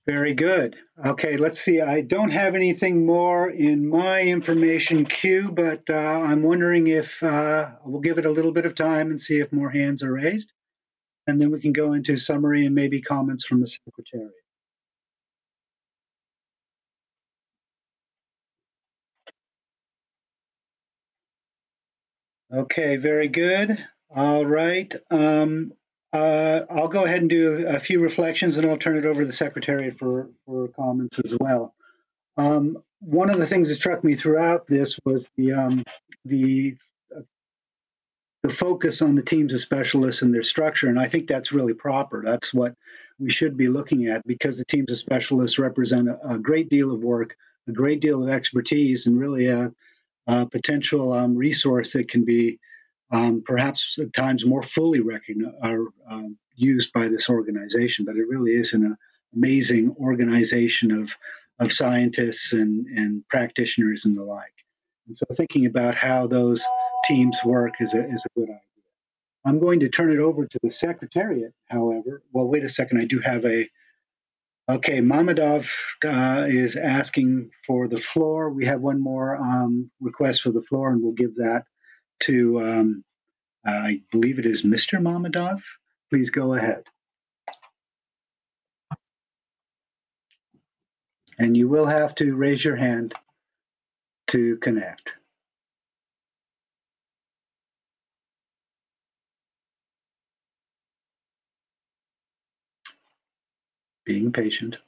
Very good. Okay, let's see. I don't have anything more in my information queue, but I'm wondering if we'll give it a little bit of time and see if more hands are raised, and then we can go into summary and maybe comments from the Secretariat. Okay, very good. All right. I'll go ahead and do a few reflections, and I'll turn it over to the Secretariat for comments as well. One of the things that struck me throughout this was the the focus on the teams of specialists and their structure, and I think that's really proper. That's what we should be looking at because the teams of specialists represent a great deal of work, a great deal of expertise, and really a potential resource that can be perhaps at times more fully recognized or used by this organization. But it really is an amazing organization of scientists and practitioners and the like. And so thinking about how those teams work is a good idea. I'm going to turn it over to the Secretariat, however. Well, wait a second. I do have a. Okay, Mamadov is asking for the floor. We have one more request for the floor, and we'll give that to, I believe it is Mr. Mamadov. Please go ahead. And you will have to raise your hand to connect. Being patient.